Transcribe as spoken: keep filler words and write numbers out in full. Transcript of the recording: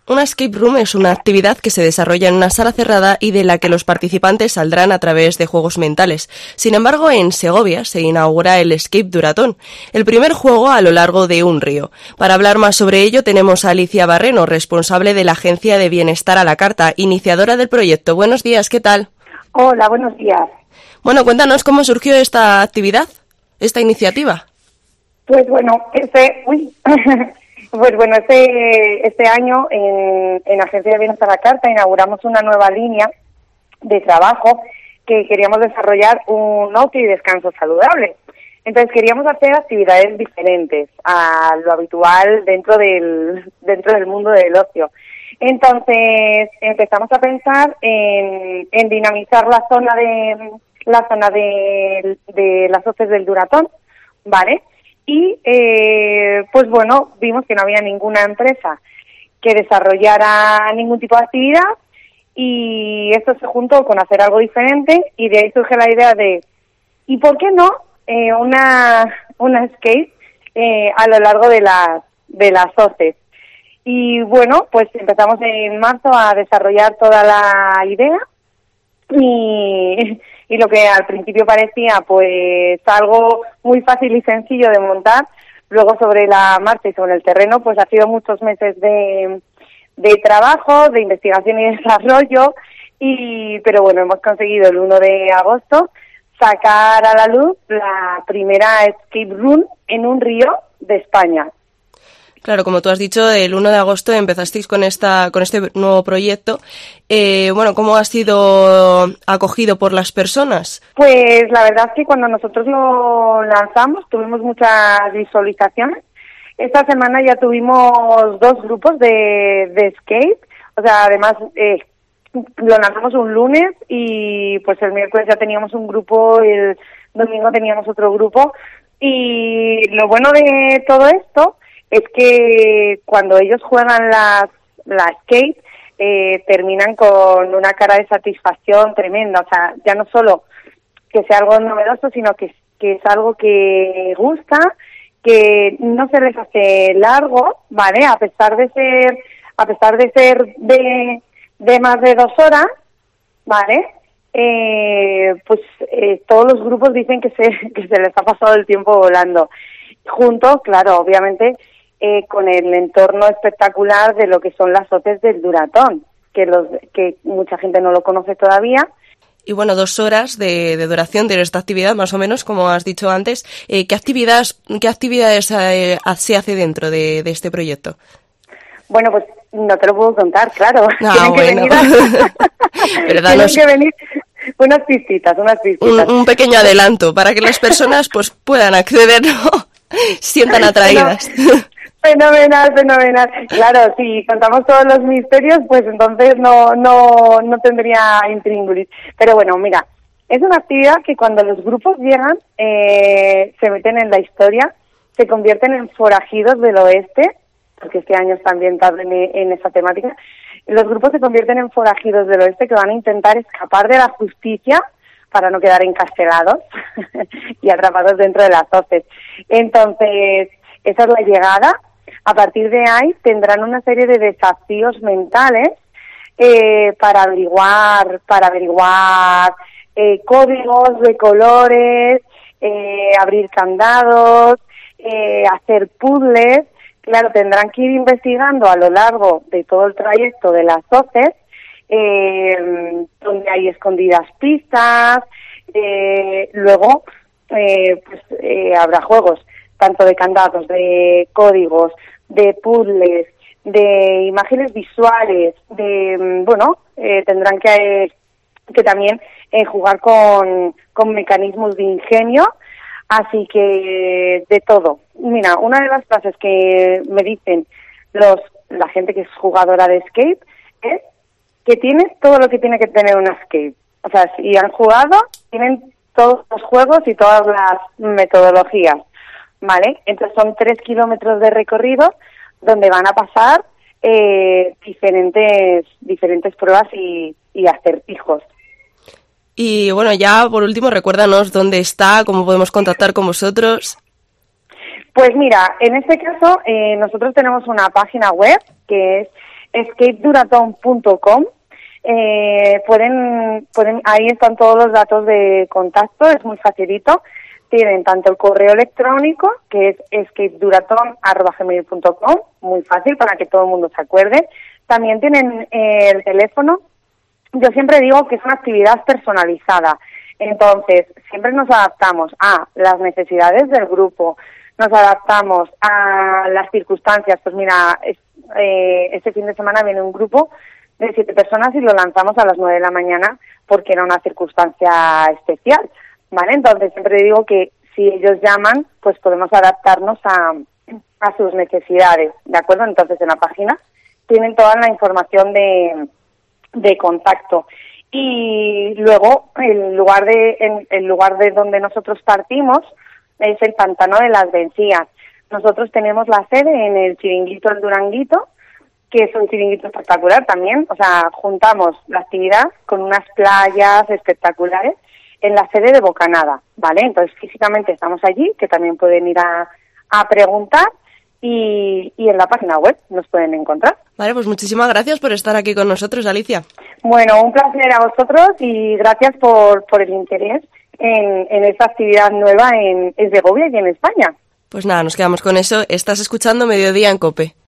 Una escape room es una actividad que se desarrolla en una sala cerrada y de la que los participantes saldrán a través de juegos mentales. Sin embargo, en Segovia se inaugura el Escape Duratón, el primer juego a lo largo de un río. Para hablar más sobre ello tenemos a Alicia Barreno, responsable de la Agencia de Bienestar a la Carta, iniciadora del proyecto. Buenos días, ¿qué tal? Hola, buenos días. Bueno, cuéntanos cómo surgió esta actividad, esta iniciativa. Pues bueno, este... Uy. Pues bueno, este, este año en, en Agencia de Bienestar a la Carta inauguramos una nueva línea de trabajo que queríamos desarrollar un ocio y descanso saludable. Entonces queríamos hacer actividades diferentes a lo habitual dentro del, dentro del mundo del ocio. Entonces empezamos a pensar en, en dinamizar la zona de la zona de, de las hoces del Duratón, ¿vale? Y, eh, pues bueno, vimos que no había ninguna empresa que desarrollara ningún tipo de actividad y esto se juntó con hacer algo diferente y de ahí surge la idea de, ¿y por qué no eh, una una skate eh, a lo largo de las, de las hoces? Y bueno, pues empezamos en marzo a desarrollar toda la idea y... Y lo que al principio parecía pues algo muy fácil y sencillo de montar, luego sobre la marcha y sobre el terreno pues ha sido muchos meses de, de trabajo, de investigación y desarrollo, y pero bueno, hemos conseguido el uno de agosto sacar a la luz la primera escape room en un río de España. Claro, como tú has dicho, el uno de agosto empezasteis con esta con este nuevo proyecto. Eh, bueno, ¿cómo ha sido acogido por las personas? Pues la verdad es que cuando nosotros lo lanzamos tuvimos muchas visualizaciones. Esta semana ya tuvimos dos grupos de, de skate. O sea, además eh, lo lanzamos un lunes y pues el miércoles ya teníamos un grupo, el domingo teníamos otro grupo. Y lo bueno de todo esto es que cuando ellos juegan las, la skate, eh, terminan con una cara de satisfacción tremenda. O sea, ya no solo que sea algo novedoso, sino que, que es algo que gusta, que no se les hace largo, ¿vale? A pesar de ser, a pesar de ser de, de más de dos horas, ¿vale? Eh, pues eh, todos los grupos dicen que se, que se les ha pasado el tiempo volando. Junto, claro, obviamente, Eh, con el entorno espectacular de lo que son las hoces del Duratón, que los que mucha gente no lo conoce todavía. Y bueno, dos horas de, de duración de esta actividad, más o menos, como has dicho antes. Eh, ¿Qué actividades, qué actividades eh, se hace dentro de, de este proyecto? Bueno, pues no te lo puedo contar, claro. Ah, bueno. Que venir a... Pero danos... Tienen que venir unas pistitas, unas pistitas. Un, un pequeño adelanto para que las personas pues puedan acceder, ¿no? Sientan atraídas. No. Fenomenal, fenomenal. Claro, si contamos todos los misterios, pues entonces no no no tendría intríngulis. Pero bueno, mira, es una actividad que cuando los grupos llegan, eh, se meten en la historia, se convierten en forajidos del oeste, porque este año está ambientado en, en esa temática. Los grupos se convierten en forajidos del oeste que van a intentar escapar de la justicia para no quedar encarcelados y atrapados dentro de las hoces. Entonces, esa es la llegada. A partir de ahí tendrán una serie de desafíos mentales eh, para averiguar, para averiguar eh, códigos de colores, eh, abrir candados, eh, hacer puzzles. Claro, tendrán que ir investigando a lo largo de todo el trayecto de las hoces, eh, donde hay escondidas pistas. Eh, luego, eh, pues eh, habrá juegos tanto de candados, de códigos, de puzzles, de imágenes visuales, de, bueno, eh, tendrán que, que también eh, jugar con, con mecanismos de ingenio, así que de todo. Mira, una de las frases que me dicen los la gente que es jugadora de skate es que tiene todo lo que tiene que tener una skate. O sea, si han jugado, tienen todos los juegos y todas las metodologías. ¿Vale? Entonces son tres kilómetros de recorrido donde van a pasar eh, diferentes diferentes pruebas y, y acertijos. Y bueno, ya por último, recuérdanos dónde está, cómo podemos contactar con vosotros. Pues mira, en este caso eh, nosotros tenemos una página web que es escape duraton punto com. Eh, pueden, pueden, ahí están todos los datos de contacto, es muy facilito. Tienen tanto el correo electrónico, que es escape duraton arroba gmail punto com, muy fácil para que todo el mundo se acuerde. También tienen eh, el teléfono. Yo siempre digo que es una actividad personalizada. Entonces, siempre nos adaptamos a las necesidades del grupo, nos adaptamos a las circunstancias. Pues mira, es, eh, este fin de semana viene un grupo de siete personas y lo lanzamos a las nueve de la mañana porque era una circunstancia especial, ¿vale? Entonces, siempre digo que si ellos llaman, pues podemos adaptarnos a, a sus necesidades, ¿de acuerdo? Entonces, en la página tienen toda la información de, de contacto. Y luego el lugar de en, el lugar de donde nosotros partimos es el Pantano de las Vencías. Nosotros tenemos la sede en el Chiringuito El Duranguito, que es un chiringuito espectacular también. O sea, juntamos la actividad con unas playas espectaculares en la sede de Bocanada, ¿vale? Entonces físicamente estamos allí, que también pueden ir a, a preguntar. Y, y en la página web nos pueden encontrar. Vale, pues muchísimas gracias por estar aquí con nosotros, Alicia. Bueno, un placer a vosotros y gracias por, por el interés en, en esta actividad nueva en, en Segovia y en España. Pues nada, nos quedamos con eso. Estás escuchando Mediodía en COPE.